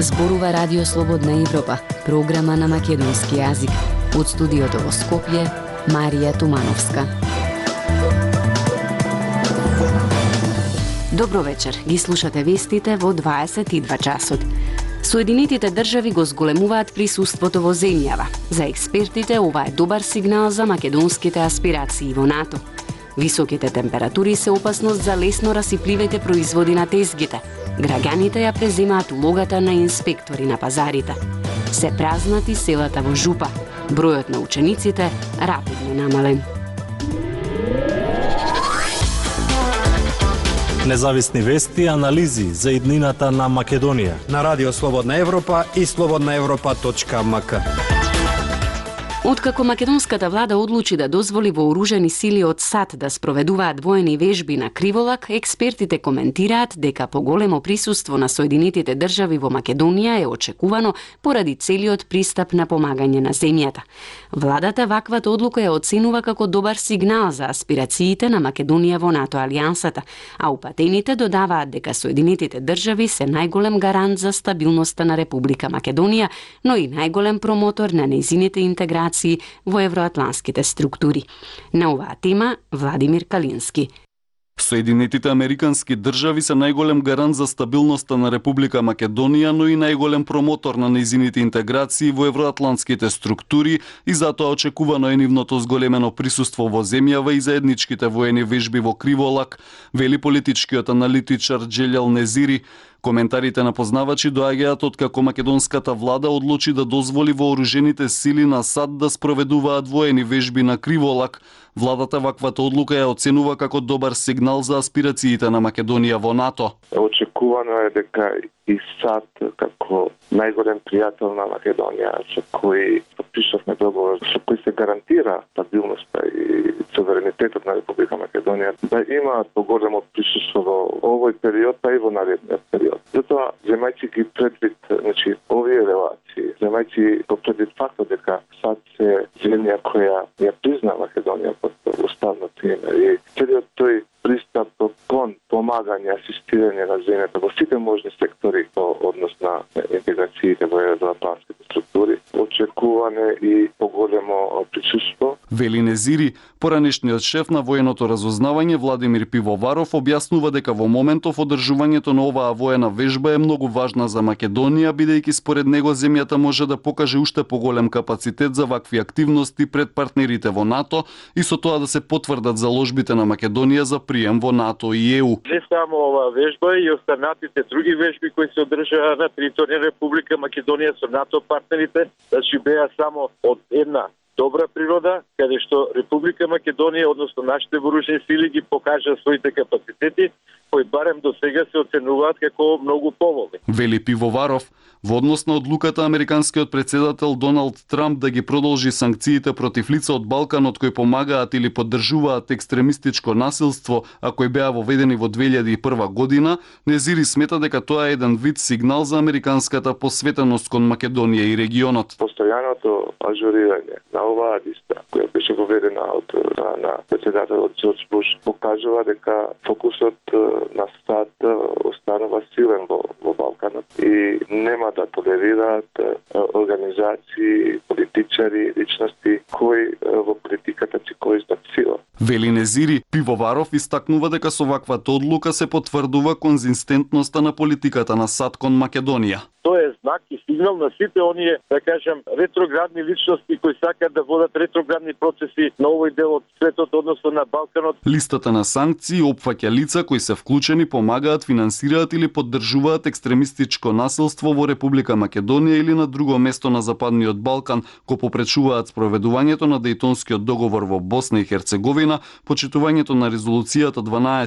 Зборува Радио Слободна Европа, програма на македонски јазик. Од студиото во Скопје, Марија Тумановска. Добро вечер, ги слушате вестите во 22 часот. Соединетите држави го зголемуваат присуството во земјава. За експертите ова е добар сигнал за македонските аспирации во НАТО. Високите температури се опасност за лесно расипливите производи на тезгите. Граѓаните ја преземаат улогата на инспектори на пазарите. Се празнати селата во жупа. Бројот на учениците рапидно намален. Независни вести и анализи за иднината на Македонија на Радио Слободна Европа и slobodnaevropa.mk. Откако македонската влада одлучи да дозволи вооружени сили од САД да спроведуваат воени вежби на Криволак, експертите коментираат дека поголемо присуство на Соединетите држави во Македонија е очекувано поради целиот пристап на помагање на земјата. Владата ваквата одлука ја оценува како добар сигнал за аспирациите на Македонија во НАТО алијансата, а упатените додаваат дека Соединетите држави се најголем гарант за стабилноста на Република Македонија, но и најголем промотор на нејзините интеграции во евроатланските структури. На оваа тема Владимир Калински. Соединетите американски држави се најголем гарант за стабилноста на Република Македонија, но и најголем промотор на нејзините интеграции во евроатланските структури и затоа очекувано е нивното зголемено присуство во земјава и заедничките воени вежби во Криволак, вели политичкиот аналитичар Джелел Незири. Коментарите на познавачи доаѓаат откако македонската влада одлучи да дозволи вооружените сили на САД да спроведуваат воени вежби на Криволак. Владата ваквата одлука ја оценува како добар сигнал за аспирациите на Македонија во НАТО. Очекувано е дека и САД како најголем пријател на Македонија, со кој подпишавме договор, со кој се гарантира стабилноста и суверенитетот на Република Македонија, да имаат поголемо присуство во овој период, па и во наредниот период. Затоа, земајќи ги предвид, овие релации, земајќи го предвид фактот дека САД се земја која ја призна Македонија под уставното име и целиот тој пристап кон помагање, асистирање на земјата во сите можни сектори по однос на интеграциите во евроатланските структури, очекуване и поголемо присуство. Вели Незири, поранешниот шеф на военото разузнавање Владимир Пивоваров објаснува дека во моментов одржувањето на оваа воена вежба е многу важна за Македонија, бидејќи според него земјата може да покаже уште поголем капацитет за вакви активности пред партнерите во НАТО и со тоа да се потврдат заложбите на Македонија за прием во НАТО и ЕУ. Не само оваа вежба и останатите други вежби кои се одржаа на територија Република Македонија со НАТО партнерите, значи беа само од една добра природа, каде што Република Македонија, односно нашите вооружени сили ги покажа своите капацитети, кои барем до сега се оценуваат како многу поволни. Вели Пивоваров, во однос на одлуката американскиот председател Доналд Трамп да ги продолжи санкциите против лица од Балканот кои помагаат или поддржуваат екстремистичко насилство, а кои беа воведени во 2001 година, Незири смета дека тоа е еден вид сигнал за американската посветеност кон Македонија и регионот. Постојаното ажурирање на оваа листа, која беше воведена од на председателот Џорџ Буш, покажува дека фокусот на САД останува силен во Балканот и нема да толерираат организации, политичари, личности кои во политиката си користат сила. Вели Незири, Пивоваров истакнува дека со ваквата одлука се потврдува конзистентноста на политиката на САД кон Македонија. Тоа е знак и сигнал на сите оние, да кажем, ретроградни личности кои сакаат да водат ретроградни процеси на овој дел од светот, односно на Балканот. Листата на санкции опфаќа лица кои се вклучени, помагаат, финансираат или поддржуваат екстремистичко насилство во Република Македонија или на друго место на Западниот Балкан, кои попречуваат спроведувањето на Дејтонскиот договор во Босна и Херцеговина, почитувањето на резолуцијата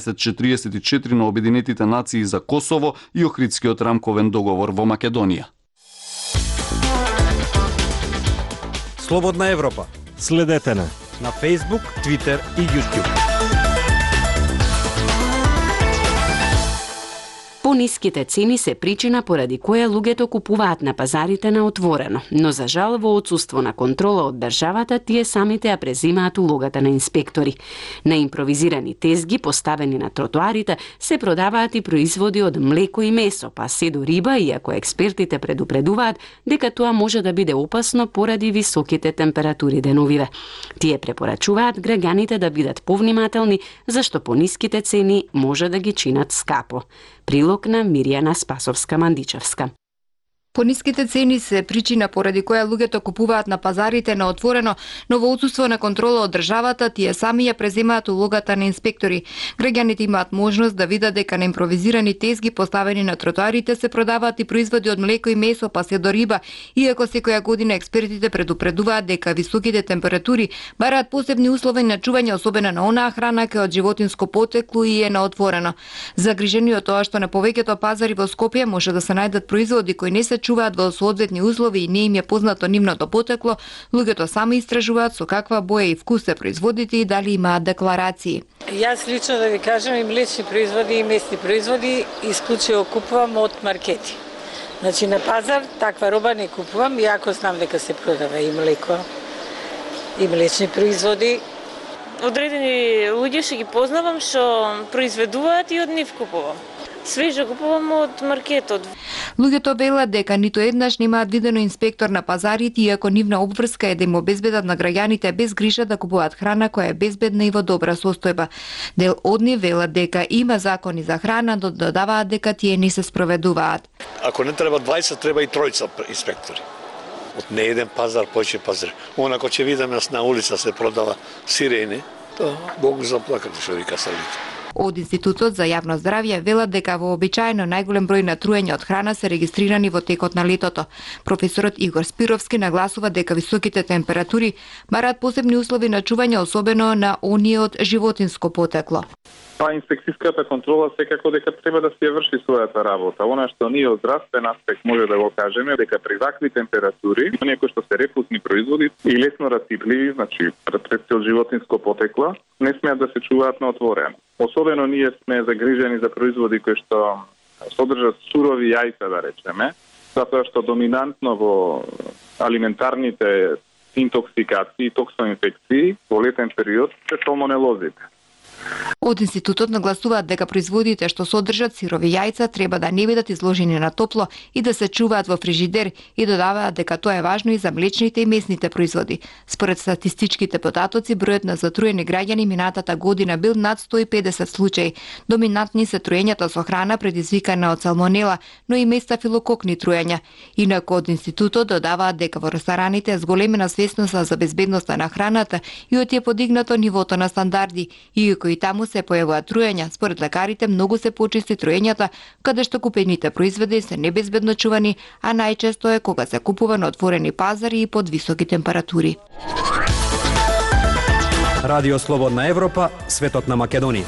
1244 на Обединетите нации за Косово и Охридскиот рамковен договор во Македонија. Слободна Европа. Следете на Facebook, Twitter и YouTube. Пониските цени се причина поради која луѓето купуваат на пазарите на отворено, но за жал во отсуство на контрола од државата тие самите ја презимаат улогата на инспектори. На импровизирани тезги поставени на тротоарите се продаваат и производи од млеко и месо, па се до риба, иако експертите предупредуваат дека тоа може да биде опасно поради високите температури деновиве. Тие препорачуваат граѓаните да бидат повнимателни, зашто пониските цени може да ги чинат скапо. Прилог на Мирјана Спасовска-Мандичевска. Пониските цени се причина поради која луѓето купуваат на пазарите на отворено, но во отсуство на контрола од државата тие сами ја преземаат улогата на инспектори. Граѓаните имаат можност да видат дека на импровизирани тезги поставени на тротоарите се продаваат и производи од млеко и месо, па се до риба, иако секоја година експертите предупредуваат дека високите температури бараат посебни услови на чување, особено на онаа храна која од животинско потекло и е на отворено. Загрижени од тоа што на повеќето пазари во Скопје може да се најдат производи кои не се чуваат во соодветни услови и не им е познато нивното потекло, луѓето сами истражуваат со каква боја и вкус се производите и дали имаат декларации. Јас лично да ви кажам и млечни производи и месни производи исклучиво купувам од маркети. Значи на пазар таква роба не купувам, иако знам дека се продава и млеко и млечни производи. Одредени луѓе што ги познавам што произведуваат и од нив купувам. Свежо купувам од маркетот. Луѓето велат дека ниту еднаш немаат видено инспектор на пазарите, иако нивна обврска е да им обезбедат на граѓаните без грижа да купуваат храна која е безбедна и во добра состојба. Дел од нив велат дека има закони за храна, но додаваат дека тие не се спроведуваат. Ако не треба 20, треба и тројца инспектори. Од не еден пазар, поќе пазар. Онако ќе видиме на улица се продава сирени, тоа Бог заплакат, што вика Савите. Од Институтот за јавно здравје велат дека вообичаено најголем број на труење од храна се регистрирани во текот на летото. Професорот Игор Спировски нагласува дека високите температури бараат посебни услови на чување, особено на оние од животинско потекло. Па инспекцијската контрола секако дека треба да се врши својата работа. Она што ние од здравствен аспект може да го кажеме дека при вакви температури, оние кои што се рефузни производи и лесно расипливи, значи предпредци од животинско потекло, не смеат да се чуваат на отворено. Особено ние сме загрижени за производи кои што содржат сурови јајца, да речеме, затоа што доминантно во алиментарните интоксикации и токсоинфекции во летен период се салмонелозите. Од институтот нагласуваат дека производите што содржат сирови јајца треба да не бидат изложени на топло и да се чуваат во фрижидер и додаваат дека тоа е важно и за млечните и месните производи. Според статистичките податоци, бројот на затруени граѓани минатата година бил над 150 случаи. Доминантни се труењата со храна предизвикана од салмонела, но и местафилококни труења. Инаку од институтот додаваат дека во рестораните е зголемена свесноста за безбедноста на храната и од е подигнато нивото на стандарди, иако и таму се појавуваат труења. Според лекарите многу се почести труењата каде што купените производи се небезбедно чувани, а најчесто е кога се купува на отворени пазари и под високи температури. Радио Слободна Европа, светот на Македонија.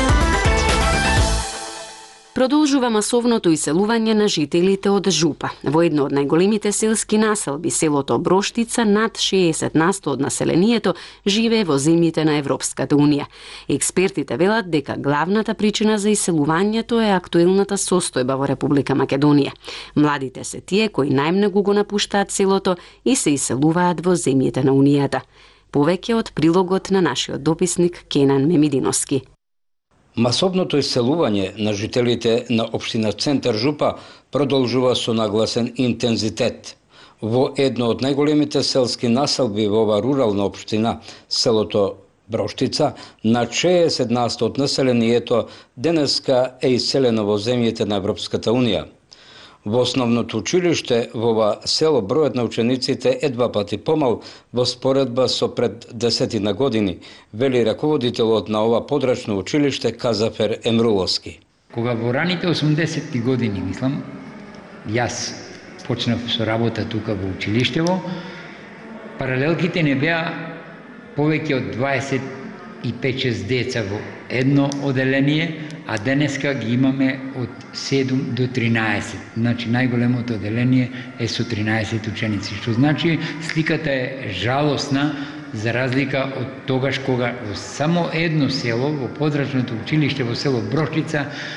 Продолжува масовното иселување на жителите од Жупа. Во едно од најголемите селски населби, селото Броштица, над 60% од населението живее во земјите на Европската Унија. Експертите велат дека главната причина за иселувањето е актуелната состојба во Република Македонија. Младите се тие кои најмногу го напуштаат селото и се иселуваат во земјите на Унијата. Повеќе од прилогот на нашиот дописник Кенан Мемидиновски. Масовното иселување на жителите на општина Центар Жупа продолжува со нагласен интензитет. Во едно од најголемите селски населби во ова рурална општина, селото Броштица, на 60% од населението денеска е иселено во земјите на Европската Унија. Во основното училиште во ова село бројот на учениците е 2 пати помал во споредба со пред 10 години, вели раководителот на ова подрачно училиште Казафер Емруловски. Кога во раните 80-ти години, мислам, јас почнав со работа тука во училиштево, паралелките не беа повеќе од 25-6 деца во едно оделение, а денеска ги имаме од 7 до 13. Значи, најголемото оделение е со 13 ученици, што значи сликата е жалосна, за разлика од тогаш кога во само едно село, во подрачното училиште во село Броштица,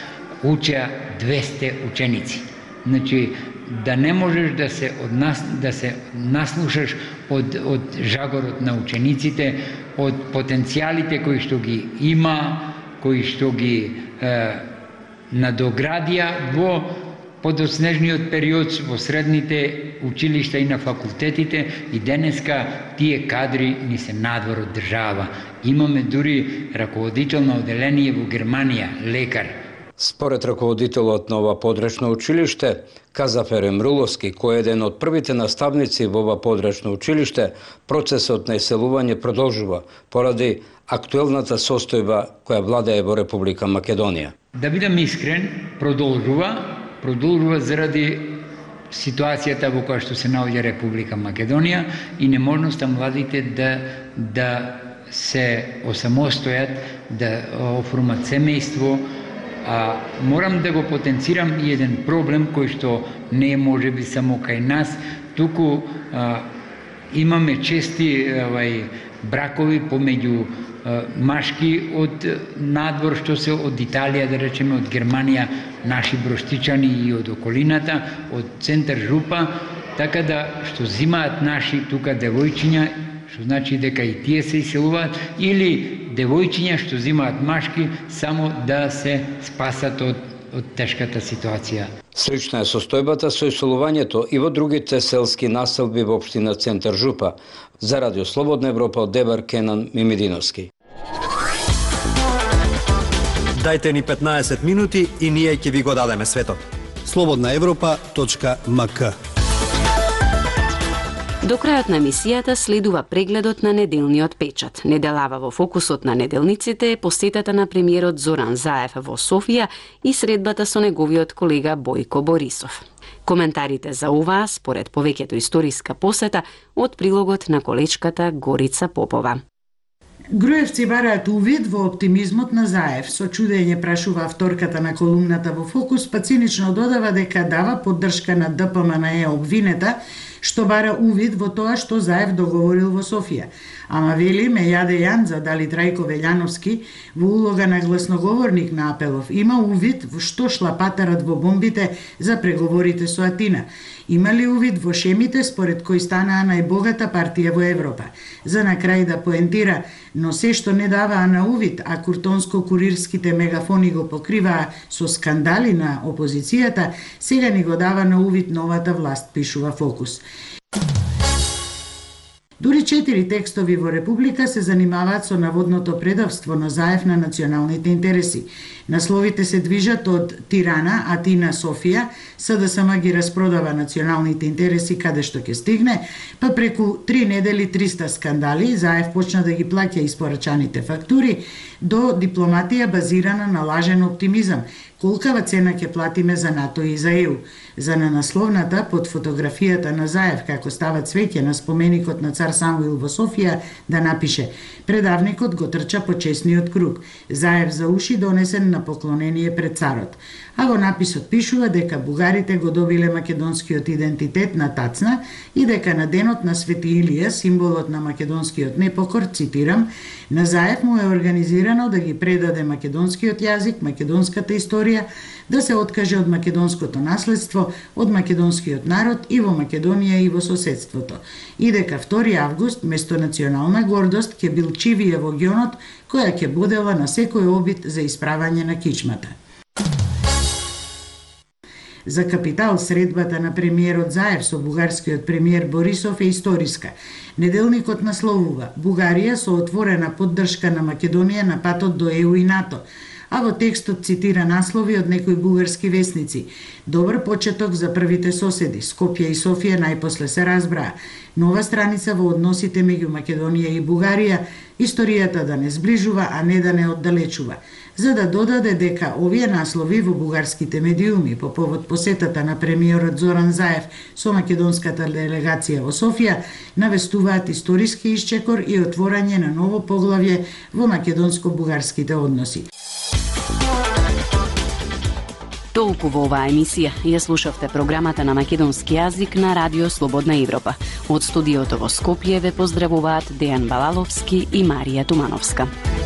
учеа 200 ученици. Значи, да не можеш да се наслушаш од жагорот на учениците, од потенцијалите кои што ги има, кои што ги надоградија во подоснежниот период во средните училишта и на факултетите, и денеска тие кадри ни се надвор од држава. Имаме дури раководител на оделение во Германија, лекар. Според раководителот на ова подречно училиште, Казафер Емруловски, кој е еден од првите наставници во ова подречно училиште, процесот на иселување продолжува поради актуелната состојба која владее во Република Македонија. Да бидам искрен, продолжува заради ситуацијата во која што се наоѓа Република Македонија и неможноста младите да се осамостојат, да оформат семејство. Морам да го потенцирам и еден проблем кој што не е можеби само кај нас, туку имаме чести бракови помеѓу машки од надвор, што се од Италија, да речеме, од Германија, наши броштичани и од околината, од центар Жупа, така да што зимаат наши тука девојчиња, што значи дека и тие се иселуваат, или девојчиња што зимаат машки само да се спасат од тешката ситуација. Слична е состојбата со иселувањето и во другите селски населби во општина Центар Жупа. За Радио Слободна Европа од Дебар, Кенан Мимидиновски. Дајте ни 15 минути и ние ќе ви го дадеме светот. slobodnaevropa.mk. До крајот на емисијата следува прегледот на неделниот печат. Неделава во фокусот на неделниците е посетата на премиерот Зоран Заев во Софија и средбата со неговиот колега Бојко Борисов. Коментарите за оваа, според повеќето историска посета, од прилогот на колечката Горица Попова. Груевци бараат увид во оптимизмот на Заев. Со чудење прашува авторката на колумната во Фокус, па цинично додава дека дава поддршка на ДПМНЕ обвинета, што бара увид во тоа што Заев договорил во Софија. Ама вели, ме јаде Јанза дали Трајко Велјановски во улога на гласноговорник на Апелов има увид во што шлапатарат во бомбите за преговорите со Атина. Има ли увид во шемите според кои станаа најбогата партија во Европа? За на крај да поентира, но се што не даваа на увид, а куртонско-курирските мегафони го покриваа со скандали на опозицијата, сега ни го дава на увид новата власт, пишува Фокус. Дури 4 текстови во Република се занимаваат со наводното предавство на Заев на националните интереси. Насловите се движат од Тирана, Атина, Софија, СДСМ ги распродава националните интереси каде што ќе стигне, па преку 3 недели 300 скандали, Заев почна да ги плаќа испорачаните фактури, до дипломатија базирана на лажен оптимизам. Колкава цена ќе платиме за НАТО и за ЕУ? За на насловната, под фотографијата на Заев, како става цвеќе на споменикот на цар Самуил во Софија, да напише: предавникот го трча по чесниот круг. Заев за уши донесен на поклонение пред царот. А во написот пишува дека бугарите го добиле македонскиот идентитет на тацна и дека на денот на Свети Илија, символот на македонскиот непокор, цитирам, на Заев му е организирано да ги предаде македонскиот јазик, македонската историја, да се откаже од македонското наследство, од македонскиот народ и во Македонија и во соседството. И дека 2 август, место национална гордост, ќе бил чивија во гионот, која ќе будела на секој обид за исправање на кичмата. За Капитал средбата на премиерот Заев со бугарскиот премиер Борисов е историска. Неделникот насловува: Бугарија со отворена поддршка на Македонија на патот до ЕУ и НАТО. А во текстот цитира наслови од некои бугарски весници. Добар почеток за првите соседи. Скопје и Софија најпосле се разбраа. Нова страница во односите меѓу Македонија и Бугарија, историјата да не сближува, а не да не оддалечува. За да додаде дека овие наслови во бугарските медиуми по повод посетата на премиерот Зоран Заев со македонската делегација во Софија навестуваат историски исчекор и отворање на ново поглавје во македонско-бугарските односи. Толку во оваа емисија. Ја слушавте програмата на македонски јазик на Радио Слободна Европа. Од студиото во Скопје ве поздравуваат Дејан Балаловски и Марија Тумановска.